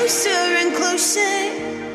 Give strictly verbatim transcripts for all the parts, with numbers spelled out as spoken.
closer and closer.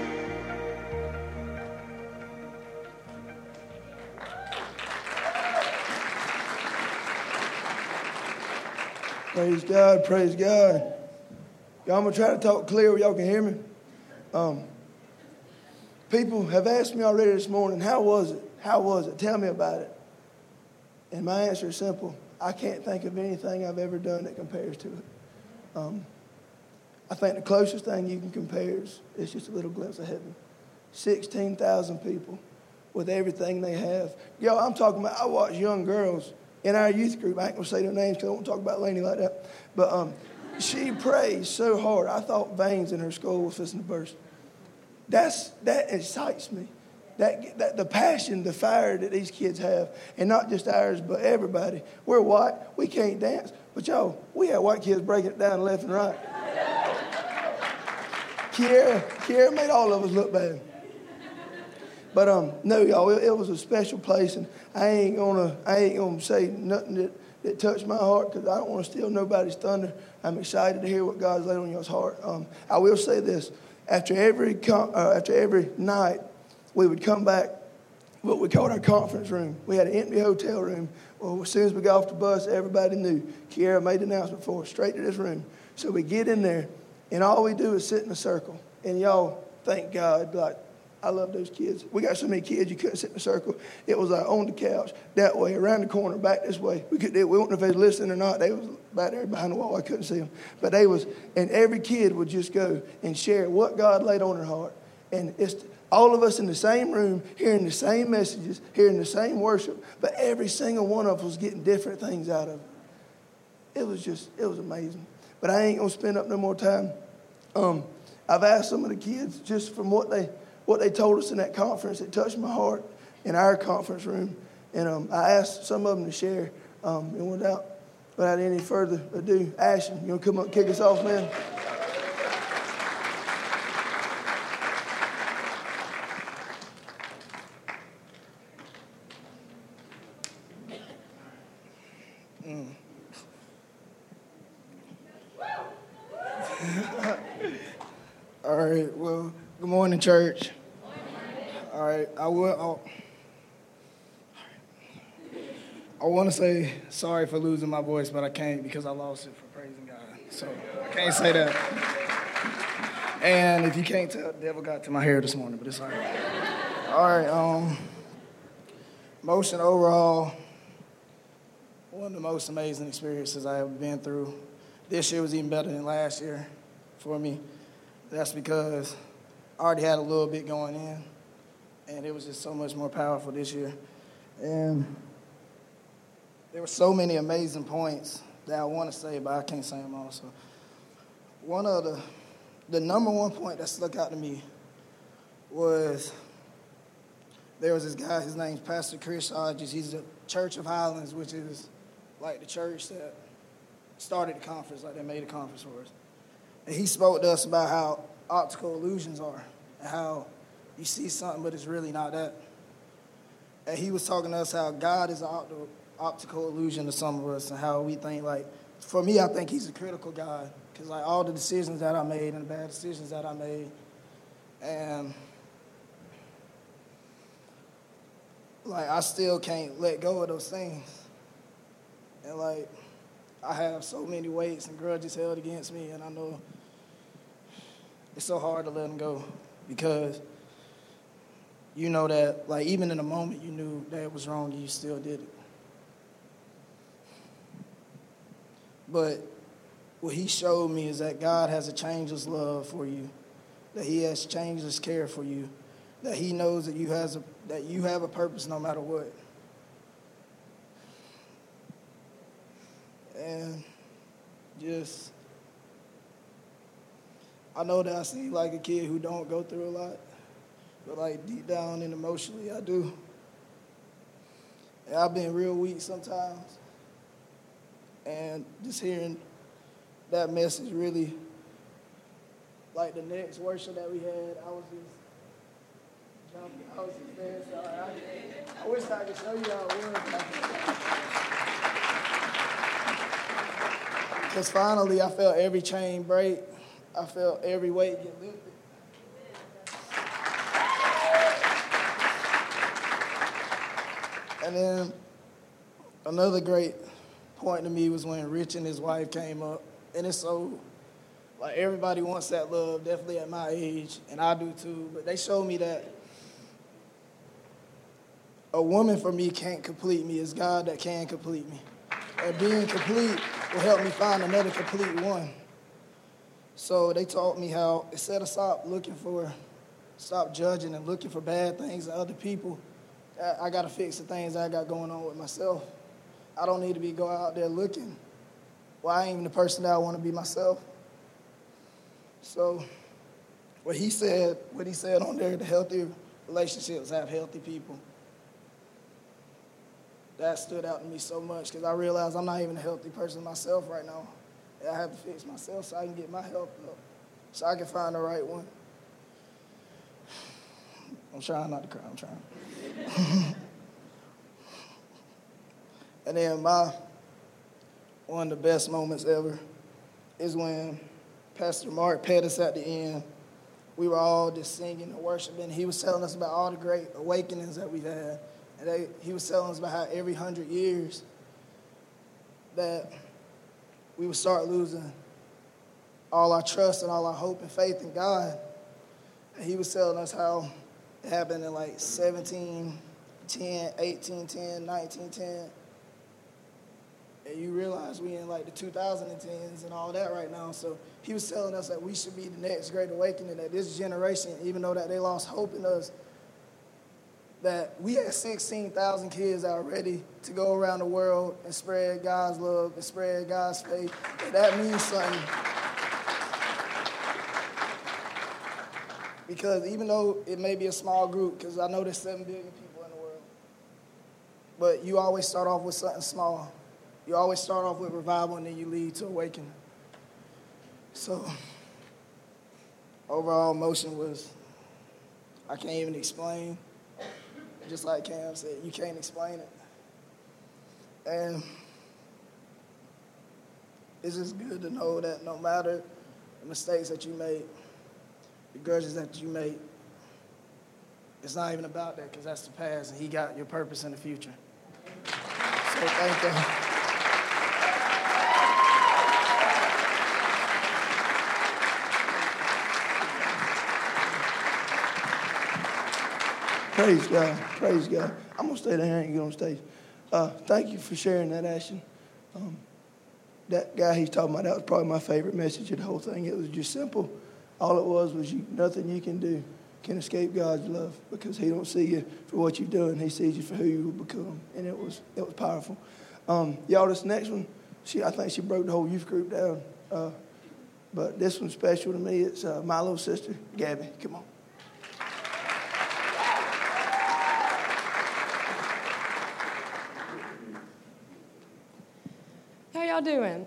Praise God, praise God. Y'all, I'm going to try to talk clear where y'all can hear me. Um, people have asked me already this morning, how was it? How was it? Tell me about it. And my answer is simple. I can't think of anything I've ever done that compares to it. Um, I think the closest thing you can compare is, is just a little glimpse of heaven. sixteen thousand people with everything they have. Yo, I'm talking about, I watch young girls in our youth group. I ain't going to say their names because I don't want to talk about Lainey like that. But um, she prays so hard. I thought veins in her skull was fixing to burst. That's, that excites me. That, that the passion, the fire that these kids have, and not just ours, but everybody. We're white. We can't dance. But, y'all, we had white kids breaking it down left and right. Kiera, Kiera made all of us look bad. But um, no, y'all, it, it was a special place, and I ain't gonna, I ain't gonna say nothing that, that touched my heart because I don't want to steal nobody's thunder. I'm excited to hear what God's laid on y'all's heart. Um, I will say this: after every com- uh, after every night, we would come back. What we called our conference room. We had an empty hotel room. Well, as soon as we got off the bus, everybody knew. Kiera made the announcement for us, straight to this room. So we get in there, and all we do is sit in a circle. And y'all, thank God, like. I love those kids. We got so many kids, you couldn't sit in a circle. It was like on the couch, that way, around the corner, back this way. We could, we don't know if they was listening or not. They was back there behind the wall. I couldn't see them. But they was, and every kid would just go and share what God laid on their heart. And it's all of us in the same room, hearing the same messages, hearing the same worship, but every single one of us was getting different things out of it. It was just, it was amazing. But I ain't going to spend up no more time. Um, I've asked some of the kids, just from what they... what they told us in that conference, it touched my heart in our conference room. And um, I asked some of them to share. Um, and without, without any further ado, Ashton, you want to come up and kick us off, man? Mm. All right, well, good morning, church. All right, I will. I want to say sorry for losing my voice, but I can't because I lost it for praising God. So I can't say that. And if you can't tell, the devil got to my hair this morning, but it's all right. All right, um, motion overall, one of the most amazing experiences I have been through. This year was even better than last year for me. That's because I already had a little bit going in, and it was just so much more powerful this year. And there were so many amazing points that I want to say, but I can't say them all. So one of the, the number one point that stuck out to me was there was this guy, his name's Pastor Chris Hodges. He's the Church of Highlands, which is like the church that started the conference, like they made a conference for us. And he spoke to us about how optical illusions are and how you see something, but it's really not that. And he was talking to us how God is an optical, optical illusion to some of us and how we think, like, for me, I think he's a critical God because, like, all the decisions that I made and the bad decisions that I made, and, like, I still can't let go of those things. And, like, I have so many weights and grudges held against me, and I know it's so hard to let them go because you know that, like, even in the moment you knew that it was wrong, you still did it. But what he showed me is that God has a changeless love for you, that he has changeless care for you, that he knows that you has a that you have a purpose no matter what. And just, I know that I seem like a kid who don't go through a lot, but like deep down and emotionally, I do. And I've been real weak sometimes. And just hearing that message really, like the next worship that we had, I was just jumping. I was just there. So I, I wish I could show you how it was. Because finally I felt every chain break I felt every weight get lifted. And then another great point to me was when Rich and his wife came up. And it's so, like, everybody wants that love, definitely at my age, and I do too. But they showed me that a woman for me can't complete me. It's God that can complete me. And being complete will help me find another complete one. So they taught me how, instead of stop looking for, stop judging and looking for bad things in other people, I, I got to fix the things I got going on with myself. I don't need to be go out there looking. Well, I ain't even the person that I want to be myself. So what he said, what he said on there, the healthy relationships have healthy people. That stood out to me so much because I realized I'm not even a healthy person myself right now. I have to fix myself so I can get my health up, so I can find the right one. I'm trying not to cry, I'm trying. And then my, one of the best moments ever is when Pastor Mark pet us at the end. We were all just singing and worshiping. He was telling us about all the great awakenings that we've had. And they, he was telling us about how every hundred years that we would start losing all our trust and all our hope and faith in God. And he was telling us how it happened in like seventeen ten, eighteen ten, nineteen ten. And you realize we in like the two thousand tens and all that right now. So he was telling us that we should be the next great awakening, that this generation, even though that they lost hope in us, that we had sixteen thousand kids that are ready to go around the world and spread God's love and spread God's faith. And that means something. Because even though it may be a small group, because I know there's seven billion people in the world, but you always start off with something small. You always start off with revival and then you lead to awakening. So, overall emotion was, I can't even explain. Just like Cam said, you can't explain it. And it's just good to know that no matter the mistakes that you made, the grudges that you made, it's not even about that because that's the past and he got your purpose in the future. So thank you. Praise God. Praise God. I'm going to stay there and get on stage. Uh, thank you for sharing that, Ashton. Um, that guy he's talking about, that was probably my favorite message of the whole thing. It was just simple. All it was was you, nothing you can do can escape God's love because he don't see you for what you've done. He sees you for who you will become. And it was it was powerful. Um, y'all, this next one, she I think she broke the whole youth group down. Uh, but this one's special to me. It's uh, my little sister, Gabby. Come on. How y'all doing?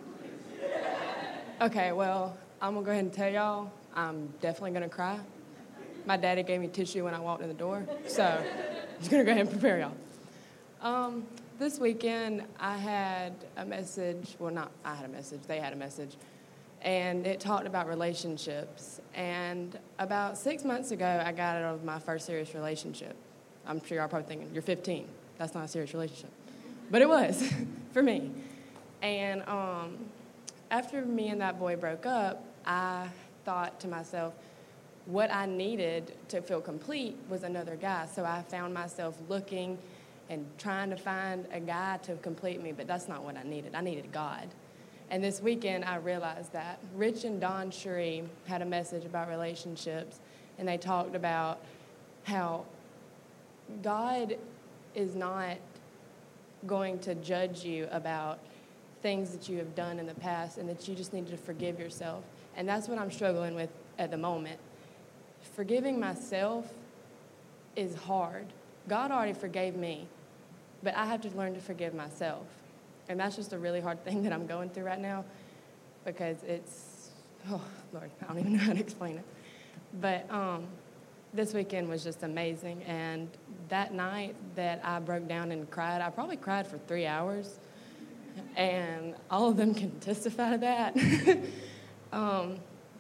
Okay, well, I'm going to go ahead and tell y'all I'm definitely going to cry. My daddy gave me tissue when I walked in the door, so I'm just going to go ahead and prepare y'all. Um, this weekend, I had a message. Well, not I had a message. They had a message. And it talked about relationships. And about six months ago, I got out of my first serious relationship. I'm sure y'all are probably thinking, you're fifteen. That's not a serious relationship. But it was for me. And um, after me and that boy broke up, I thought to myself, what I needed to feel complete was another guy. So I found myself looking and trying to find a guy to complete me, but that's not what I needed. I needed God. And this weekend, I realized that. Rich and Don Shree had a message about relationships, and they talked about how God is not going to judge you about things that you have done in the past and that you just need to forgive yourself. And that's what I'm struggling with at the moment. Forgiving myself is hard. God already forgave me, but I have to learn to forgive myself. And that's just a really hard thing that I'm going through right now because it's, oh, Lord, I don't even know how to explain it. But um, this weekend was just amazing. And that night that I broke down and cried, I probably cried for three hours. And all of them can testify to that. um,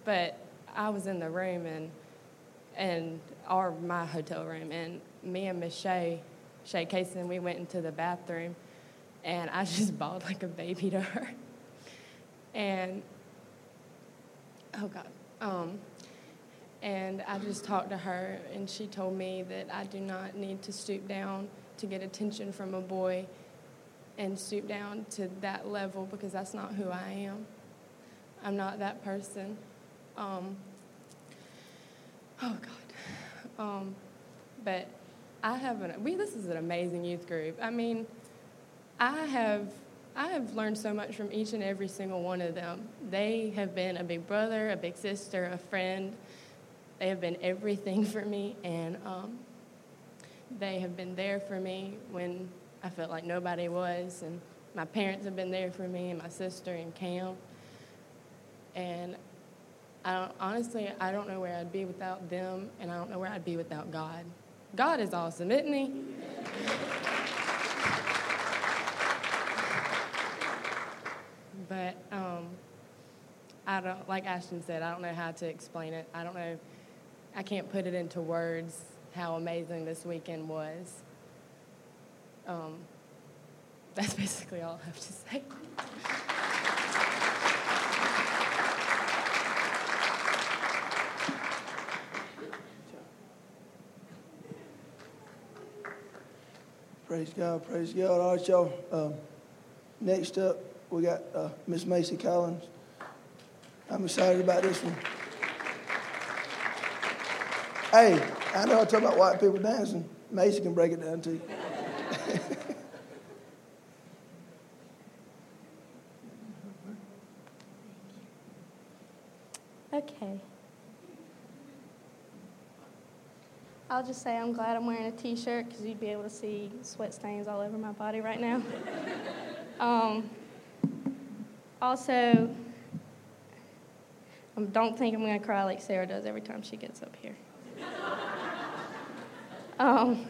but I was in the room and and or my hotel room, and me and Miss Shay, Shay Kaysen, we went into the bathroom, and I just bawled like a baby to her. And oh God, um, and I just talked to her, and she told me that I do not need to stoop down to get attention from a boy and stoop down to that level, because that's not who I am. I'm not that person. Um, oh, God. Um, but I have an, we, this is an amazing youth group. I mean, I have, I have learned so much from each and every single one of them. They have been a big brother, a big sister, a friend. They have been everything for me, and um, they have been there for me when I felt like nobody was, and my parents have been there for me, and my sister and Cam. And I don't, honestly, I don't know where I'd be without them, and I don't know where I'd be without God. God is awesome, isn't he? But um, I don't, like Ashton said, I don't know how to explain it. I don't know, I can't put it into words how amazing this weekend was. Um, that's basically all I have to say. Praise God, praise God. All right, y'all. Um, next up, we got uh, Miss Macy Collins. I'm excited about this one. Hey, I know I talk about white people dancing. Macy can break it down to you. Okay. I'll just say I'm glad I'm wearing a t-shirt, because you'd be able to see sweat stains all over my body right now. um, also, um, don't think I'm going to cry like Sarah does every time she gets up here. um,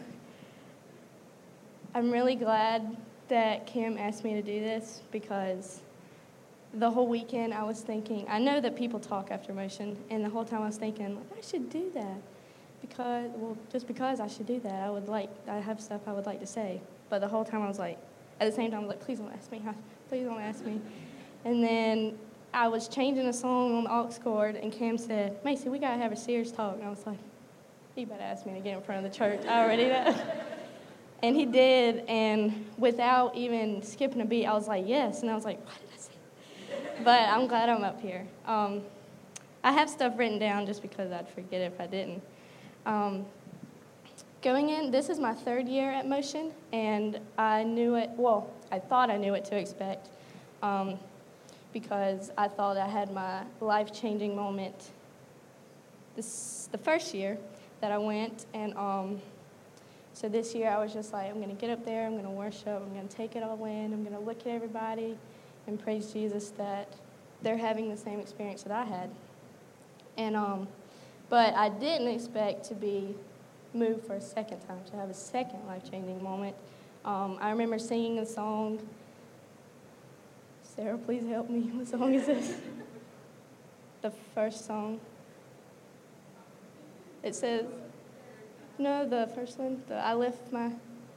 I'm really glad that Kim asked me to do this, because the whole weekend I was thinking, I know that people talk after motion, and the whole time I was thinking, I should do that. Because, well, just because I should do that, I would like, I have stuff I would like to say. But the whole time I was like, at the same time, I was like, please don't ask me, please don't ask me. And then I was changing a song on the aux chord, and Cam said, Macy, we got to have a serious talk. And I was like, he better ask me to get in front of the church. I already know. And he did, and without even skipping a beat, I was like, yes. And I was like, why did I say that? But I'm glad I'm up here. Um, I have stuff written down just because I'd forget it if I didn't. Um, going in, this is my third year at Motion, and I knew it, well, I thought I knew what to expect, um, because I thought I had my life-changing moment this the first year that I went, and um, so this year I was just like, I'm going to get up there, I'm going to worship, I'm going to take it all in, I'm going to look at everybody and praise Jesus that they're having the same experience that I had. And um, but I didn't expect to be moved for a second time, to have a second life-changing moment. Um, I remember singing a song. Sarah, please help me. What song is this? The first song. It says, no, the first one, the I lift my...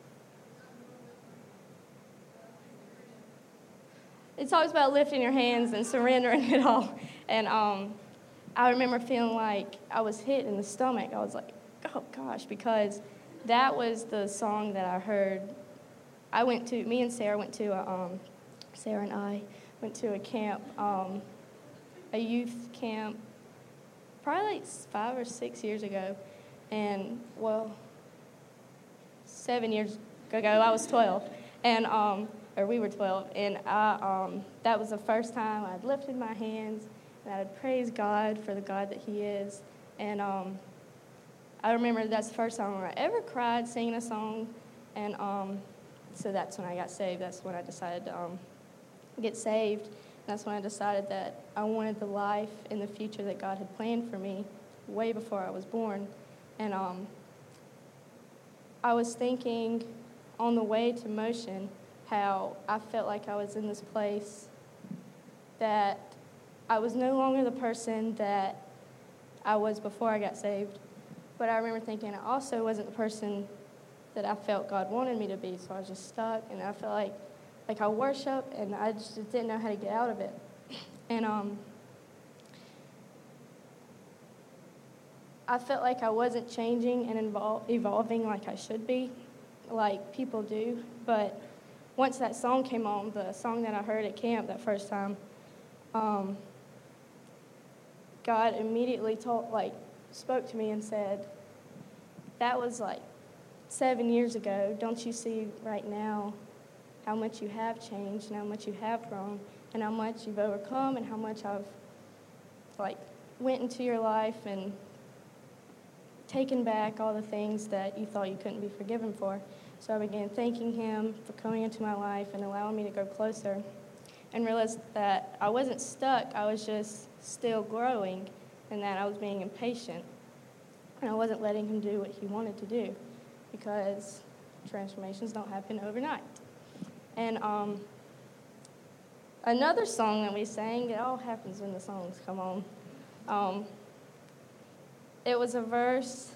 It talks about lifting your hands and surrendering it all. And um, I remember feeling like I was hit in the stomach. I was like, oh, gosh, because that was the song that I heard. I went to, me and Sarah went to, a, um, Sarah and I went to a camp, um, a youth camp, probably like five or six years ago. And, well, seven years ago, I was twelve. And, um, or we were twelve. And I, um, that was the first time I'd lifted my hands and I'd praise God for the God that He is. And um, I remember that's the first time I ever cried singing a song. And um, so that's when I got saved. That's when I decided to um, get saved. And that's when I decided that I wanted the life and the future that God had planned for me way before I was born. And um, I was thinking on the way to Motion how I felt like I was in this place that I was no longer the person that I was before I got saved. But I remember thinking I also wasn't the person that I felt God wanted me to be. So I was just stuck, and I felt like like I worship, and I just didn't know how to get out of it. And um, I felt like I wasn't changing and evol- evolving like I should be, like people do. But once that song came on, the song that I heard at camp that first time, um, God immediately told, like, spoke to me and said, "That was like seven years ago. Don't you see right now how much you have changed and how much you have grown and how much you've overcome and how much I've, like, went into your life and taken back all the things that you thought you couldn't be forgiven for?" So I began thanking him for coming into my life and allowing me to go closer, and realized that I wasn't stuck. I was just still growing, and that I was being impatient, and I wasn't letting him do what he wanted to do, because transformations don't happen overnight. And um, another song that we sang, it all happens when the songs come on. Um, it was a verse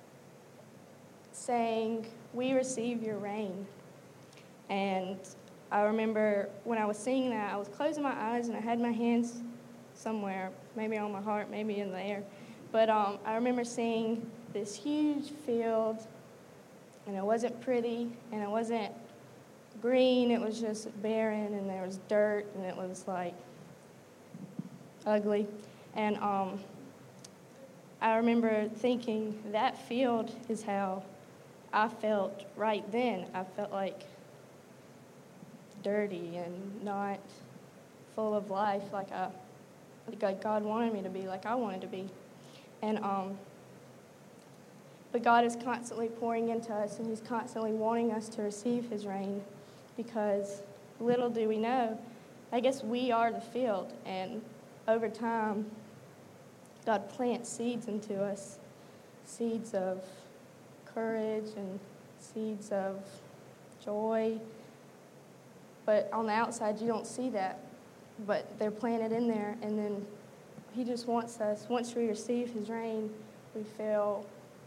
saying, "We receive your rain." And I remember when I was singing that, I was closing my eyes and I had my hands somewhere, maybe on my heart, maybe in the air. But um, I remember seeing this huge field, and it wasn't pretty, and it wasn't green, it was just barren, and there was dirt, and it was like ugly. And um, I remember thinking that field is how I felt right then. I felt like dirty and not full of life, like I, like God wanted me to be, like I wanted to be. And um, but God is constantly pouring into us, and he's constantly wanting us to receive his rain, because little do we know, I guess we are the field, and over time, God plants seeds into us, seeds of courage and seeds of joy. But on the outside, you don't see that, but they're planted in there, and then he just wants us, once we receive his rain, we feel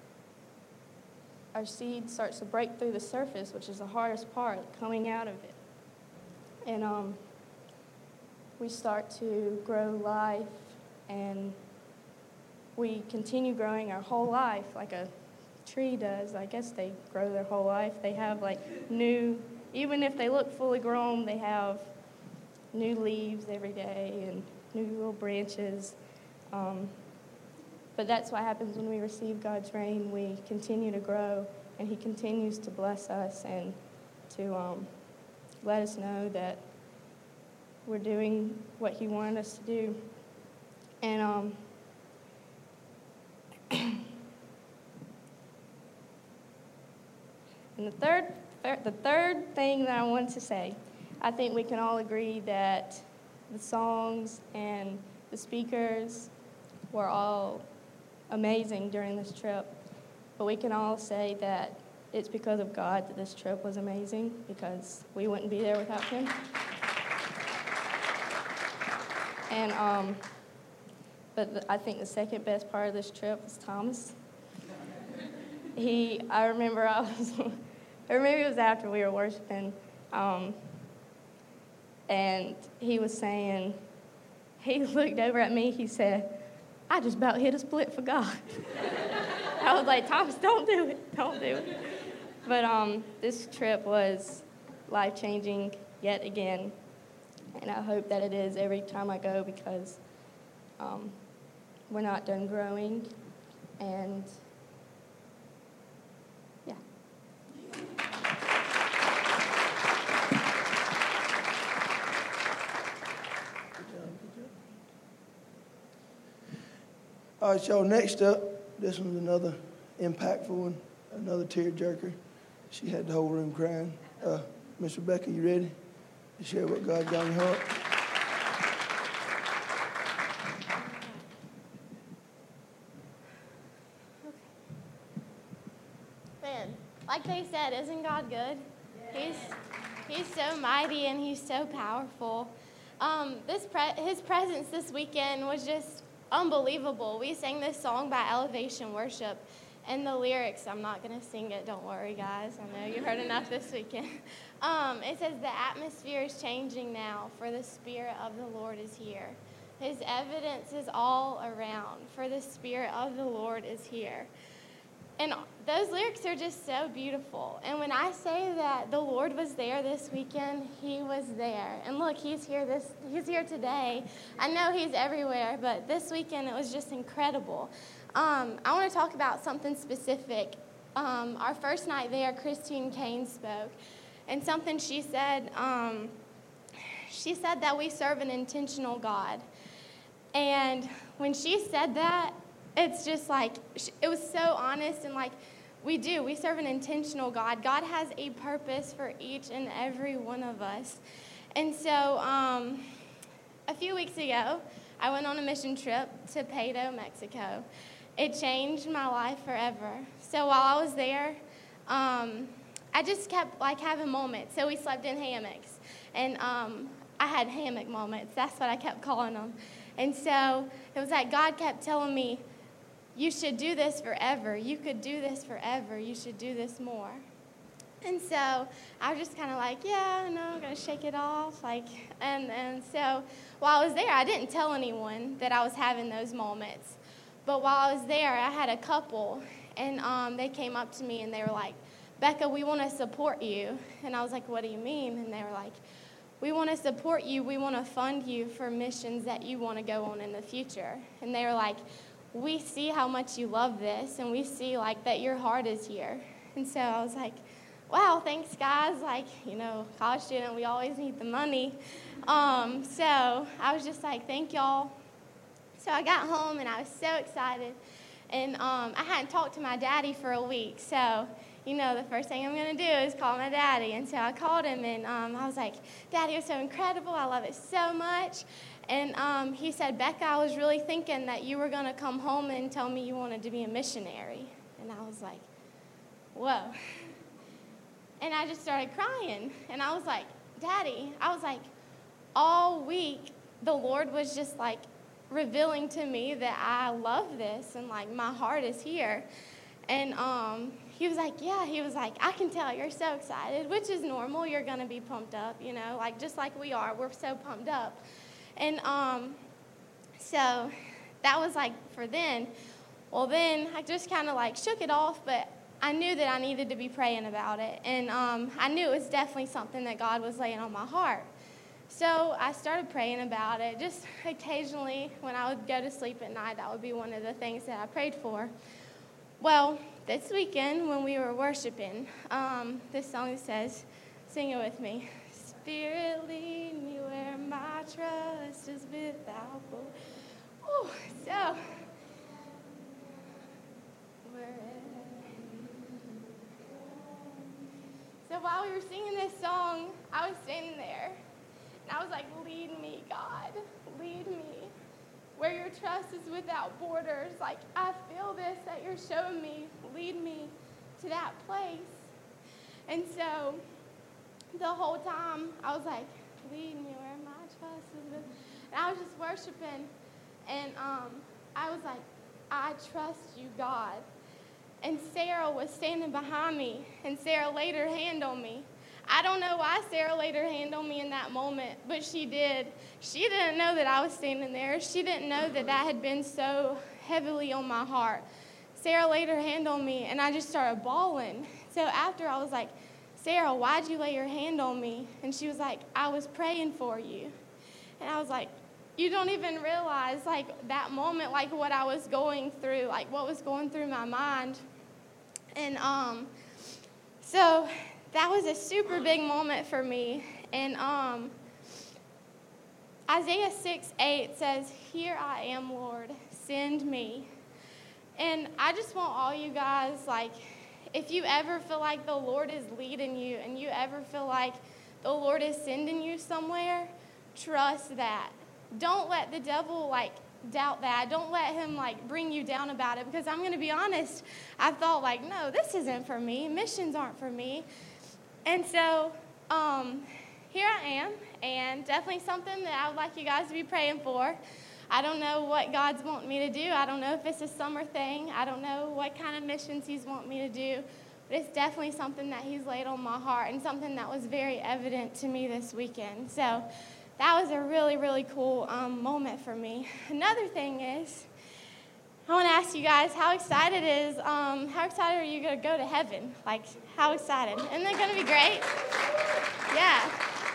our seed starts to break through the surface, which is the hardest part, coming out of it. And um, we start to grow life, and we continue growing our whole life like a tree does. I guess they grow their whole life. They have like new, even if they look fully grown, they have new leaves every day and new little branches. Um, but that's what happens when we receive God's rain. We continue to grow, and he continues to bless us and to um, let us know that we're doing what he wanted us to do. And um, and the third, the third thing that I wanted to say, I think we can all agree that the songs and the speakers were all amazing during this trip. But we can all say that it's because of God that this trip was amazing, because we wouldn't be there without him. And um, but the, I think the second best part of this trip was Thomas. He, I remember I was, or maybe it was after we were worshiping, um, and he was saying, he looked over at me, he said, "I just about hit a split for God." I was like, "Thomas, don't do it, don't do it." But um, this trip was life-changing yet again, and I hope that it is every time I go, because um, we're not done growing, and yeah. All right, y'all, next up, this one's another impactful one, another tearjerker. She had the whole room crying. Uh, Miss Rebecca, you ready to share what God got in your heart? Man, like they said, isn't God good? He's He's so mighty and he's so powerful. Um, this pre- his presence this weekend was just unbelievable. We sang this song by Elevation Worship, and the lyrics, I'm not going to sing it, don't worry, guys. I know you heard enough this weekend. Um, it says, the atmosphere is changing now, for the Spirit of the Lord is here. His evidence is all around, for the Spirit of the Lord is here. And those lyrics are just so beautiful. And when I say that the Lord was there this weekend, he was there. And look, he's here this he's here today. I know he's everywhere, but this weekend it was just incredible. Um, I want to talk about something specific. Um, our first night there, Christine Kane spoke. And something she said, um, she said that we serve an intentional God. And when she said that, it's just like, it was so honest and like, we do. We serve an intentional God. God has a purpose for each and every one of us. And so um, a few weeks ago, I went on a mission trip to Pato, Mexico. It changed my life forever. So while I was there, um, I just kept like having moments. So we slept in hammocks. And um, I had hammock moments. That's what I kept calling them. And so it was like God kept telling me, you should do this forever. You could do this forever. You should do this more. And so I was just kind of like, yeah, no, I'm going to shake it off. Like, and, and so while I was there, I didn't tell anyone that I was having those moments. But while I was there, I had a couple, and um, they came up to me, and they were like, Becca, we want to support you. And I was like, what do you mean? And they were like, we want to support you. We want to fund you for missions that you want to go on in the future. And they were like, we see how much you love this, and we see, like, that your heart is here. And so I was like, wow, thanks, guys. Like, you know, college student, we always need the money. Um, so I was just like, thank y'all. So I got home, and I was so excited. And um, I hadn't talked to my daddy for a week. So, you know, the first thing I'm going to do is call my daddy. And so I called him, and um, I was like, Daddy, it was so incredible. I love it so much. And um, he said, Becca, I was really thinking that you were going to come home and tell me you wanted to be a missionary. And I was like, whoa. And I just started crying. And I was like, Daddy, I was like, all week, the Lord was just like revealing to me that I love this and like my heart is here. And um, he was like, yeah, he was like, I can tell you're so excited, which is normal. You're going to be pumped up, you know, like just like we are. We're so pumped up. And um, so that was like for then. Well, then I just kind of like shook it off, but I knew that I needed to be praying about it. And um, I knew it was definitely something that God was laying on my heart. So I started praying about it. Just occasionally when I would go to sleep at night, that would be one of the things that I prayed for. Well, this weekend when we were worshiping, um, this song says, sing it with me. Spirit, lead me where my trust is without hope. Ooh, so, so while we were singing this song, I was standing there, and I was like, lead me, God, lead me. Where your trust is without borders, like I feel this that you're showing me, lead me to that place. And so the whole time I was like, lead me where my trust is with. And I was just worshiping, and um, I was like, I trust you, God. And Sarah was standing behind me, and Sarah laid her hand on me. I don't know why Sarah laid her hand on me in that moment, but she did. She didn't know that I was standing there. She didn't know that that had been so heavily on my heart. Sarah laid her hand on me, and I just started bawling. So after, I was like, Sarah, why'd you lay your hand on me? And she was like, I was praying for you. And I was like, you don't even realize, like, that moment, like, what I was going through, like, what was going through my mind. And um, so that was a super big moment for me. And um, Isaiah six eight says, here I am, Lord, send me. And I just want all you guys, like, if you ever feel like the Lord is leading you and you ever feel like the Lord is sending you somewhere, trust that. Don't let the devil, like, doubt that. Don't let him, like, bring you down about it, because I'm going to be honest, I thought, like, no, this isn't for me. Missions aren't for me. And so um, here I am, and definitely something that I would like you guys to be praying for. I don't know what God's wanting me to do. I don't know if it's a summer thing. I don't know what kind of missions he's wanting me to do. But it's definitely something that he's laid on my heart and something that was very evident to me this weekend. So that was a really, really cool um, moment for me. Another thing is, I want to ask you guys, how excited is, um, how excited are you going to go to heaven? Like, how excited? Isn't that going to be great? Yeah.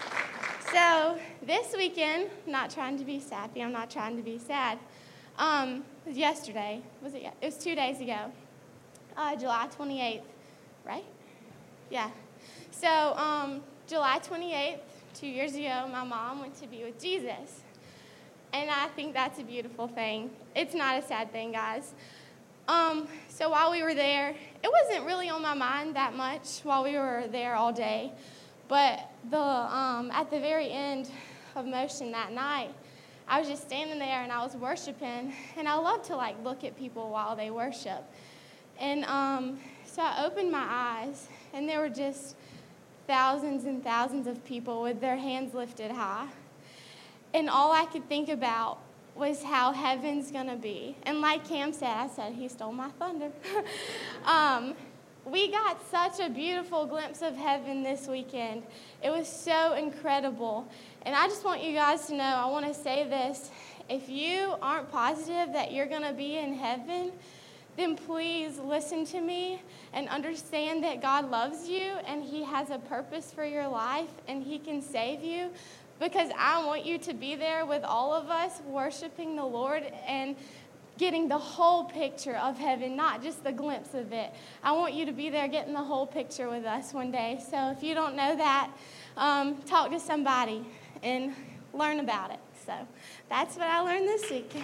So this weekend, I'm not trying to be sappy, I'm not trying to be sad. Um, it was yesterday, was it? It was two days ago, uh, July twenty-eighth, right? Yeah. So um, July twenty-eighth, two years ago, my mom went to be with Jesus. And I think that's a beautiful thing. It's not a sad thing, guys. Um, so while we were there, it wasn't really on my mind that much while we were there all day. But the um, at the very end of Motion that night, I was just standing there and I was worshiping. And I love to, like, look at people while they worship. And um, so I opened my eyes, and there were just thousands and thousands of people with their hands lifted high. And all I could think about was how heaven's going to be. And like Cam said, I said, he stole my thunder. um, we got such a beautiful glimpse of heaven this weekend. It was so incredible. And I just want you guys to know, I want to say this. If you aren't positive that you're going to be in heaven, then please listen to me and understand that God loves you and he has a purpose for your life and he can save you. Because I want you to be there with all of us worshiping the Lord and getting the whole picture of heaven, not just the glimpse of it. I want you to be there getting the whole picture with us one day. So if you don't know that, um, talk to somebody and learn about it. So that's what I learned this weekend.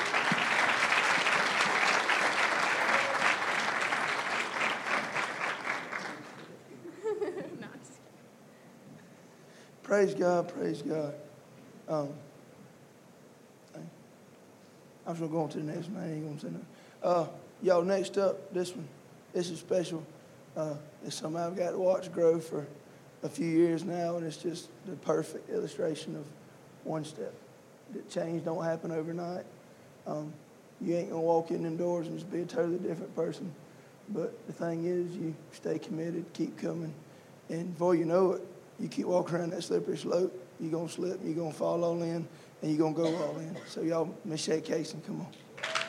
Praise God, praise God. Um, I'm just going to go on to the next one. I ain't going to say nothing. Uh, y'all, next up, this one. This is special. Uh, it's something I've got to watch grow for a few years now, and it's just the perfect illustration of one step. That change don't happen overnight. Um, you ain't going to walk in them doors and just be a totally different person. But the thing is, you stay committed, keep coming, and before you know it, you keep walking around that slippery slope, you're going to slip, you're going to fall all in, and you're going to go all in. So y'all, Miss Shay Casey, come on.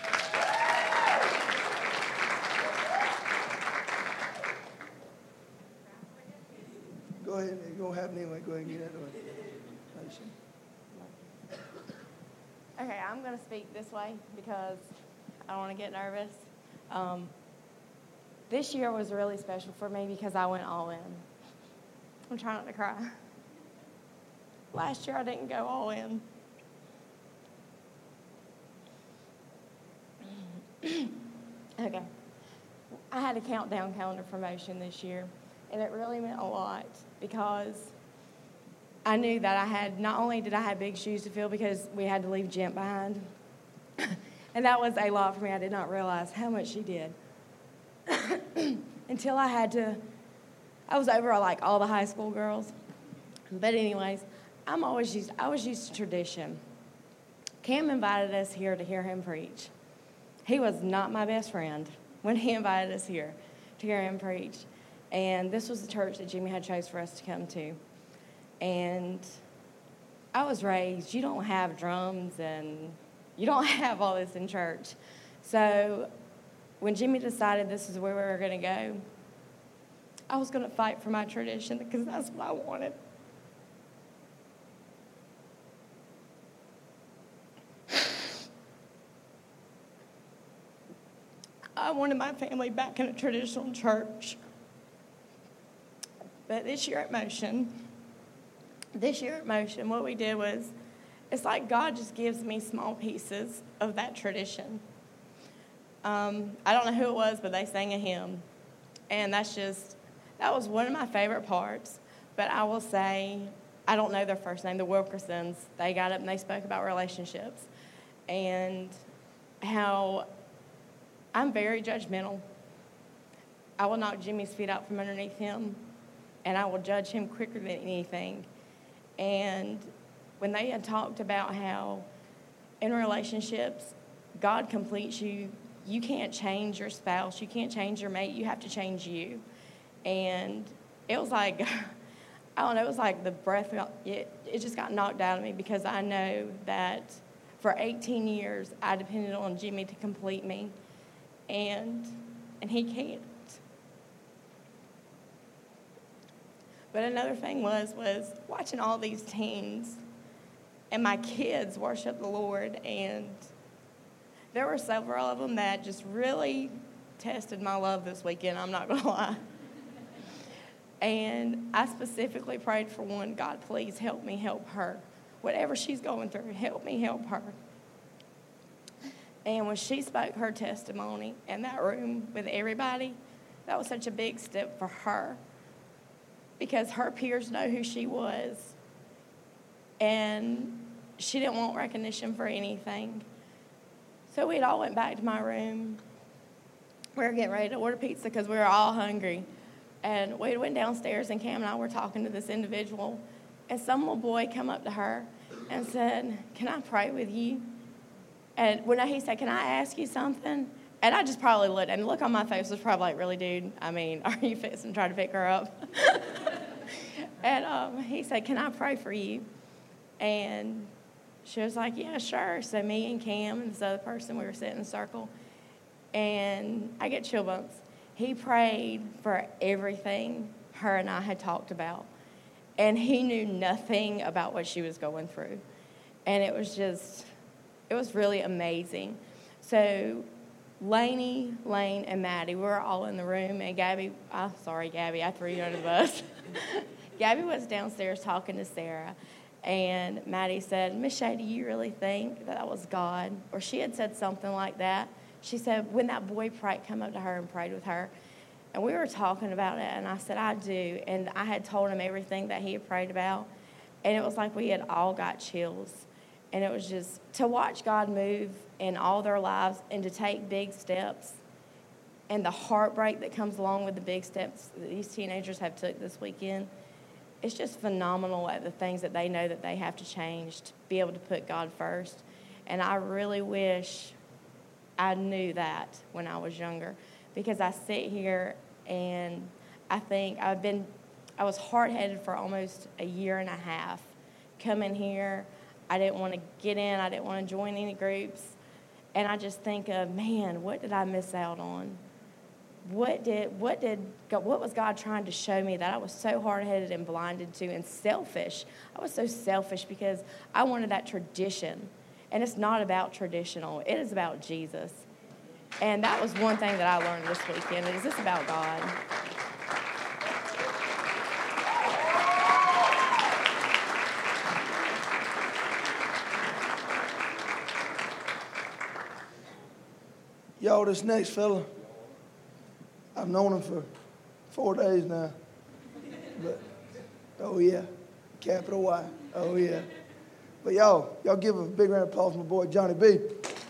Go ahead, you're going to happen anyway. Go ahead and get that away. Okay, I'm going to speak this way because I don't want to get nervous. Um, this year was really special for me because I went all in. I'm trying not to cry. Last year I didn't go all in. Okay. I had a countdown calendar for Motion this year, and it really meant a lot because I knew that I had, not only did I have big shoes to fill because we had to leave Jen behind, and that was a lot for me. I did not realize how much she did until I had to, I was over like all the high school girls. But anyways, I'm always used, I was used to tradition. Cam invited us here to hear him preach. He was not my best friend when he invited us here to hear him preach. And this was the church that Jimmy had chose for us to come to. And I was raised, you don't have drums and you don't have all this in church. So when Jimmy decided this is where we were going to go, I was going to fight for my tradition because that's what I wanted. I wanted my family back in a traditional church. But this year at Motion, this year at Motion, what we did was, it's like God just gives me small pieces of that tradition. Um, I don't know who it was, but they sang a hymn. And that's just, that was one of my favorite parts. But I will say, I don't know their first name, the Wilkersons. They got up and they spoke about relationships and how I'm very judgmental. I will knock Jimmy's feet out from underneath him, and I will judge him quicker than anything. And when they had talked about how in relationships, God completes you. You can't change your spouse. You can't change your mate. You have to change you. And it was like, I don't know, it was like the breath, it, it just got knocked out of me, because I know that for eighteen years, I depended on Jimmy to complete me, and and he can't. But another thing was, was watching all these teens and my kids worship the Lord, and there were several of them that just really tested my love this weekend, I'm not going to lie. And I specifically prayed for one, God, please help me help her. Whatever she's going through, help me help her. And when she spoke her testimony in that room with everybody, that was such a big step for her, because her peers know who she was, and she didn't want recognition for anything. So we all went back to my room. We were getting ready to order pizza because we were all hungry. And we went downstairs, and Cam and I were talking to this individual, and some little boy come up to her and said, "Can I pray with you?" And when he said, "Can I ask you something?" And I just probably looked, and the look on my face was probably like, "Really, dude? I mean, are you fixing to try to pick her up?" And um, he said, "Can I pray for you?" And she was like, "Yeah, sure." So me and Cam and this other person, we were sitting in a circle, and I get chill bumps. He prayed for everything her and I had talked about, and he knew nothing about what she was going through. And it was just, it was really amazing. So Lainey, Lane, and Maddie, we were all in the room, and Gabby, oh, sorry, Gabby, I threw you under the bus. Gabby was downstairs talking to Sarah, and Maddie said, "Miss Shay, do you really think that that was God?" Or she had said something like that. She said, when that boy prayed, come up to her and prayed with her. And we were talking about it, and I said, "I do." And I had told him everything that he had prayed about. And it was like we had all got chills. And it was just to watch God move in all their lives and to take big steps, and the heartbreak that comes along with the big steps that these teenagers have took this weekend. It's just phenomenal at the things that they know that they have to change to be able to put God first. And I really wish I knew that when I was younger, because I sit here and I think I've been, I was hard-headed for almost a year and a half. Coming here, I didn't want to get in, I didn't want to join any groups, and I just think of, man, what did I miss out on? What did, what did, God, what was God trying to show me that I was so hard-headed and blinded to and selfish? I was so selfish because I wanted that tradition. And it's not about traditional. It is about Jesus. And that was one thing that I learned this weekend, is it's about God. Y'all, this next fella, I've known him for four days now. But, oh yeah, capital Y, oh yeah. But y'all, y'all give a big round of applause for my boy, Johnny B.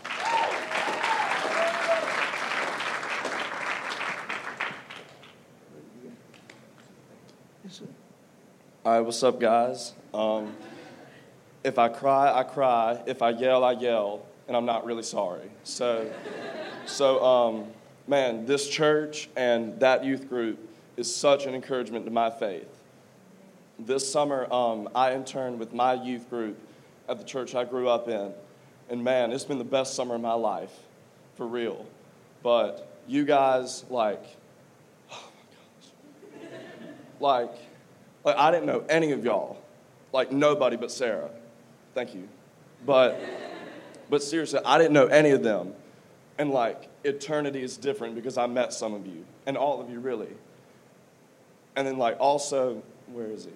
All right, what's up, guys? Um, if I cry, I cry. If I yell, I yell, and I'm not really sorry. So, so um, man, this church and that youth group is such an encouragement to my faith. This summer, um, I interned with my youth group at the church I grew up in. And man, it's been the best summer of my life, for real. But you guys, like, oh my gosh. Like, like I didn't know any of y'all. Like, nobody but Sarah. Thank you. But, but seriously, I didn't know any of them. And like, eternity is different because I met some of you. And all of you, really. And then like, also, where is he?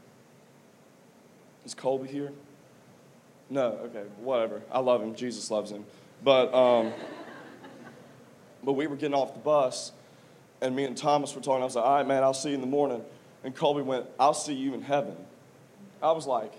Is Colby here? No, okay, whatever. I love him. Jesus loves him. But um, but we were getting off the bus, and me and Thomas were talking. I was like, "All right, man, I'll see you in the morning." And Colby went, "I'll see you in heaven." I was like,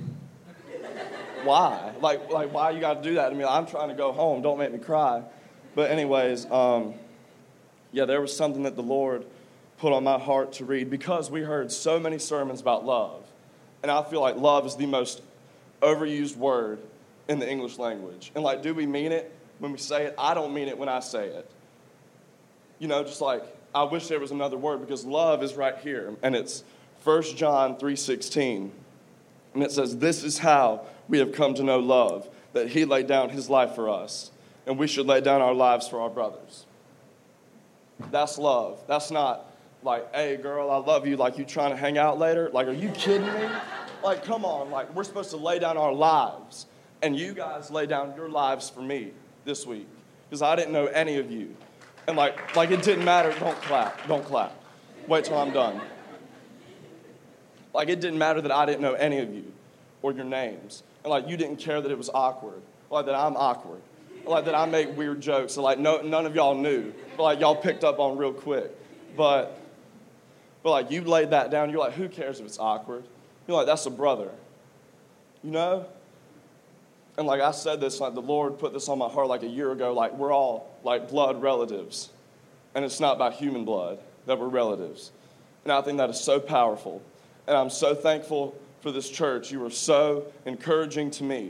why? Like, like why you got to do that to me? I'm trying to go home. Don't make me cry. But anyways, um, yeah, there was something that the Lord put on my heart to read, because we heard so many sermons about love. And I feel like love is the most overused word in the English language. And like, do we mean it when we say it? I don't mean it when I say it. You know, just like, I wish there was another word, because love is right here. And it's First John three sixteen. And it says, this is how we have come to know love, that he laid down his life for us. And we should lay down our lives for our brothers. That's love. That's not like, hey, girl, I love you, like you trying to hang out later. Like, are you kidding me? Like, come on. Like, we're supposed to lay down our lives. And you guys lay down your lives for me this week. Because I didn't know any of you. And like, like it didn't matter. Don't clap. Don't clap. Wait till I'm done. Like, it didn't matter that I didn't know any of you or your names. And like, you didn't care that it was awkward. Or like that I'm awkward. Or like that I make weird jokes. So like, no, none of y'all knew. But like, y'all picked up on real quick. But, but like, you laid that down. You're like, who cares if it's awkward? You're like, that's a brother. You know? And like I said this, like the Lord put this on my heart like a year ago. Like, we're all like blood relatives. And it's not by human blood that we're relatives. And I think that is so powerful. And I'm so thankful for this church. You were so encouraging to me.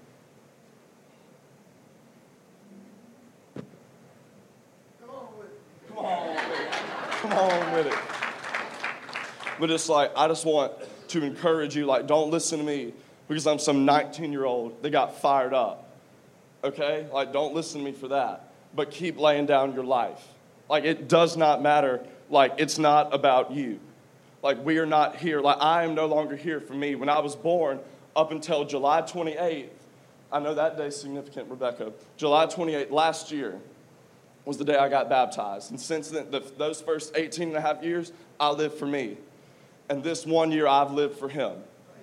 Come on with it. Come on with it. Come on with it. But it's like, I just want to encourage you, like, don't listen to me because I'm some nineteen-year-old that got fired up. Okay? Like, don't listen to me for that. But keep laying down your life. Like, it does not matter. Like, it's not about you. Like, we are not here. Like, I am no longer here for me. When I was born, up until July twenty-eighth, I know that day's significant, Rebecca. July twenty-eighth, last year, was the day I got baptized. And since then, the, those first eighteen and a half years, I lived for me. And this one year, I've lived for him.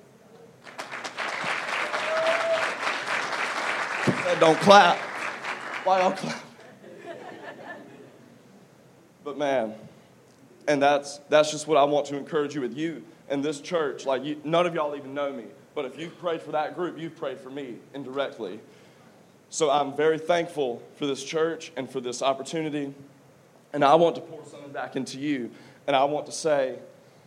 Don't clap. Why don't clap? But man, and that's that's just what I want to encourage you with you and this church. Like, you, none of y'all even know me, but if you've prayed for that group, you've prayed for me indirectly. So I'm very thankful for this church and for this opportunity, and I want to pour something back into you, and I want to say,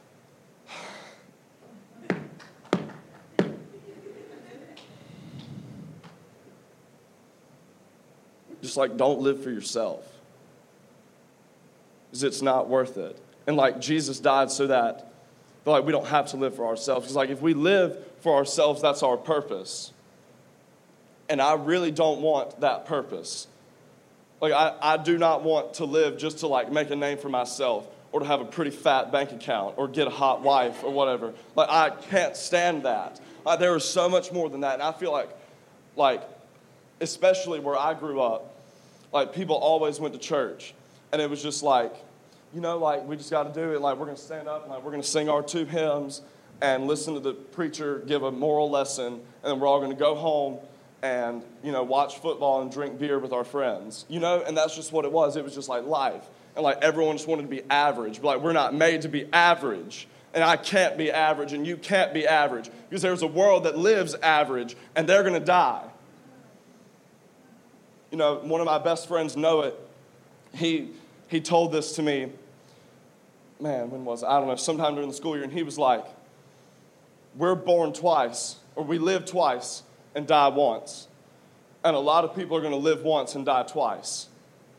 just like, don't live for yourself. Because it's not worth it. And like, Jesus died so that, like, we don't have to live for ourselves. Because like, if we live for ourselves, that's our purpose. And I really don't want that purpose. Like, I, I do not want to live just to like make a name for myself, or to have a pretty fat bank account, or get a hot wife, or whatever. Like, I can't stand that. Like, there is so much more than that. And I feel like, like, especially where I grew up, like, people always went to church. And it was just like, you know, like, we just got to do it. Like, we're going to stand up and like, we're going to sing our two hymns and listen to the preacher give a moral lesson. And then we're all going to go home and, you know, watch football and drink beer with our friends. You know, and that's just what it was. It was just like life. And like, everyone just wanted to be average. But like, we're not made to be average. And I can't be average and you can't be average. Because there's a world that lives average and they're going to die. You know, one of my best friends, Noah, he he told this to me, man, when was it? I don't know, sometime during the school year, and he was like, we're born twice, or we live twice and die once. And a lot of people are going to live once and die twice.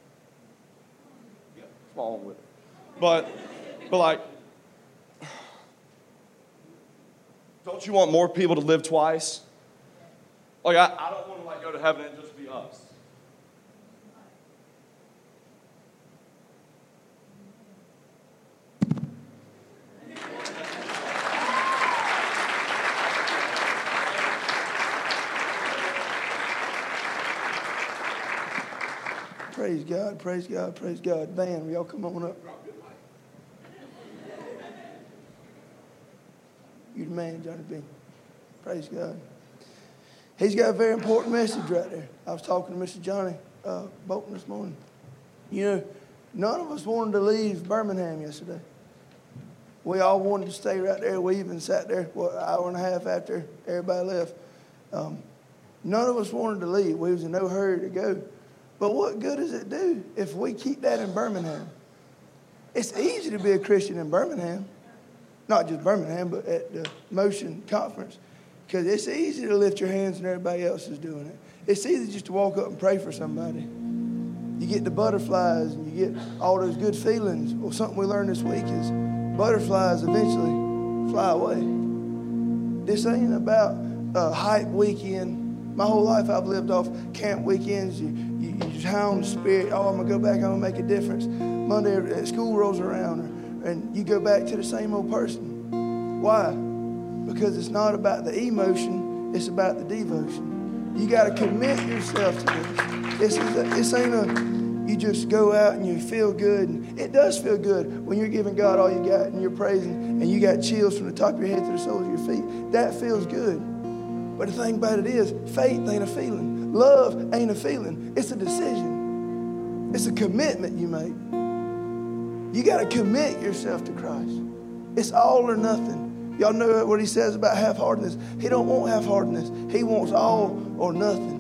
Yeah, come on with it. But, but like, don't you want more people to live twice? Like, I, I don't want to like go to heaven and just be us. Praise God, praise God, praise God. Band, will y'all come on up? You the man, Johnny B. Praise God. He's got a very important message right there. I was talking to Mister Johnny uh, Bolton this morning. You know, none of us wanted to leave Birmingham yesterday. We all wanted to stay right there. We even sat there, what, an hour and a half after everybody left. Um, none of us wanted to leave. We was in no hurry to go. But what good does it do if we keep that in Birmingham? It's easy to be a Christian in Birmingham. not just Birmingham, but at the Motion Conference. Because it's easy to lift your hands when everybody else is doing it. It's easy just to walk up and pray for somebody. You get the butterflies and you get all those good feelings. Well, something we learned this week is butterflies eventually fly away. This ain't about a hype weekend. My whole life I've lived off camp weekends. You, you, you just hound the spirit. Oh, I'm going to go back. I'm going to make a difference. Monday, school rolls around and you go back to the same old person. Why? Because it's not about the emotion. It's about the devotion. You got to commit yourself to this. This, is a, this ain't a... You just go out and you feel good. And it does feel good when you're giving God all you got and you're praising and you got chills from the top of your head to the soles of your feet. That feels good. But the thing about it is, faith ain't a feeling. Love ain't a feeling. It's a decision. It's a commitment you make. You got to commit yourself to Christ. It's all or nothing. Y'all know what he says about half-heartedness. He don't want half-heartedness. He wants all or nothing.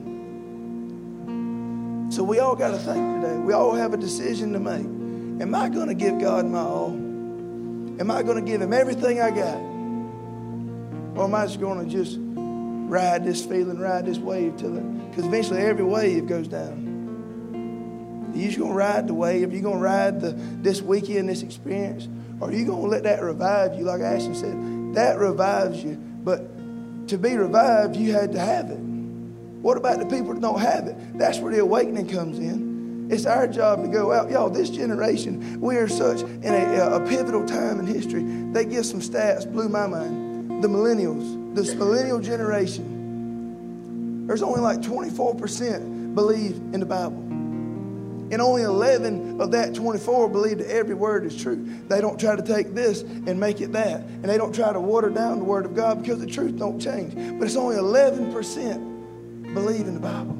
So we all got to think today. We all have a decision to make. Am I going to give God my all? Am I going to give him everything I got? Or am I just going to just ride this feeling, ride this wave till it, because eventually every wave goes down. Are you just going to ride the wave? Are you going to ride the this weekend, this experience? Or are you going to let that revive you? Like Ashton said, that revives you. But to be revived, you had to have it. What about the people that don't have it? That's where the awakening comes in. It's our job to go out. Y'all, this generation, we are such in a, a pivotal time in history. They give some stats, blew my mind. The millennials, this millennial generation, there's only like twenty-four percent believe in the Bible. And only eleven of that twenty-four believe that every word is true. They don't try to take this and make it that. And they don't try to water down the word of God because the truth don't change. But it's only eleven percent believe in the Bible.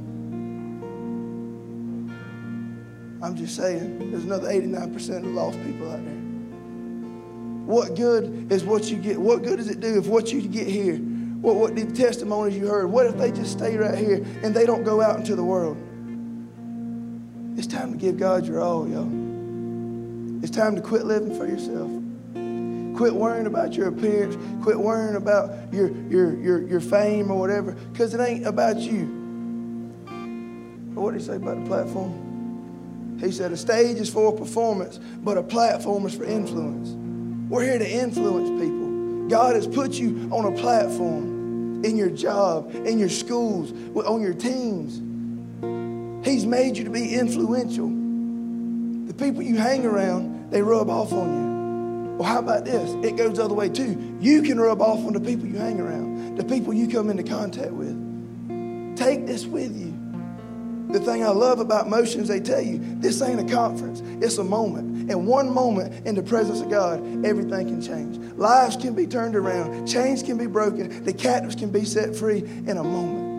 I'm just saying, there's another eighty-nine percent of lost people out there. What good is what you get? What good does it do if what you get here, what, what the testimonies you heard, what if they just stay right here and they don't go out into the world? It's time to give God your all, y'all. It's time to quit living for yourself. Quit worrying about your appearance. Quit worrying about your your your, your fame or whatever, because it ain't about you. What did he say about the platform? He said a stage is for performance, but a platform is for influence. We're here to influence people. God has put you on a platform in your job, in your schools, on your teams. He's made you to be influential. The people you hang around, they rub off on you. Well, how about this? It goes the other way too. You can rub off on the people you hang around, the people you come into contact with. Take this with you. The thing I love about Motion is they tell you, this ain't a conference, it's a moment. And one moment in the presence of God, everything can change. Lives can be turned around, chains can be broken, the captives can be set free in a moment.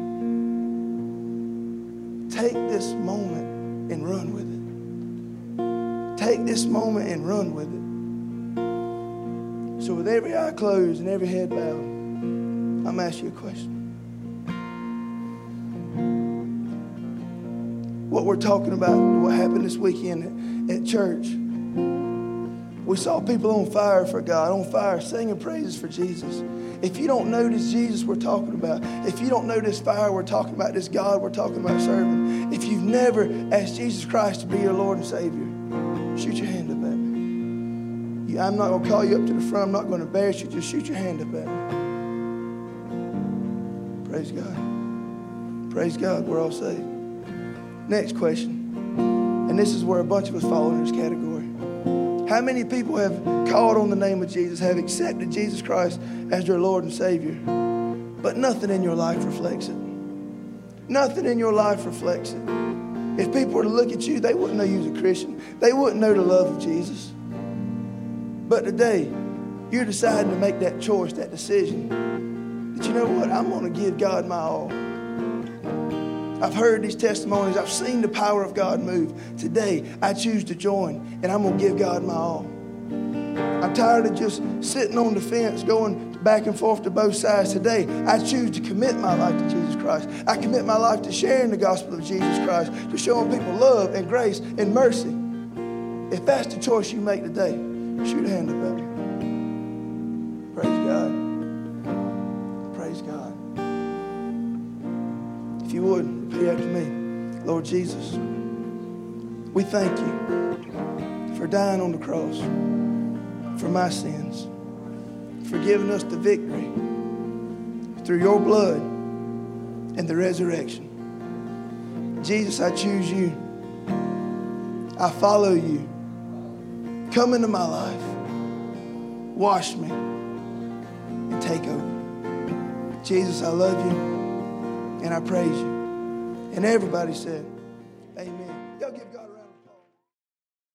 Take this moment and run with it. Take this moment and run with it. So with every eye closed and every head bowed, I'm going to ask you a question. What we're talking about, what happened this weekend at, at church, we saw people on fire for God, on fire, singing praises for Jesus. If you don't know this Jesus we're talking about, if you don't know this fire we're talking about, this God we're talking about serving, if you've never asked Jesus Christ to be your Lord and Savior, shoot your hand up at me. You, I'm not going to call you up to the front. I'm not going to embarrass you. Just shoot your hand up at me. Praise God. Praise God. We're all saved. Next question. And this is where a bunch of us fall in this category. How many people have called on the name of Jesus, have accepted Jesus Christ as their Lord and Savior, but nothing in your life reflects it? Nothing in your life reflects it. If people were to look at you, they wouldn't know you was a Christian. They wouldn't know the love of Jesus. But today, you're deciding to make that choice, that decision, that you know what, I'm going to give God my all. I've heard these testimonies. I've seen the power of God move. Today, I choose to join, and I'm going to give God my all. I'm tired of just sitting on the fence, going back and forth to both sides. Today, I choose to commit my life to Jesus Christ. I commit my life to sharing the gospel of Jesus Christ, to showing people love and grace and mercy. If that's the choice you make today, shoot a hand up at me. Praise God. Praise God. If you would, repeat after me. Lord Jesus, we thank you for dying on the cross for my sins, for giving us the victory through your blood and the resurrection. Jesus, I choose you. I follow you. Come into my life. Wash me and take over. Jesus, I love you and I praise you. And everybody said,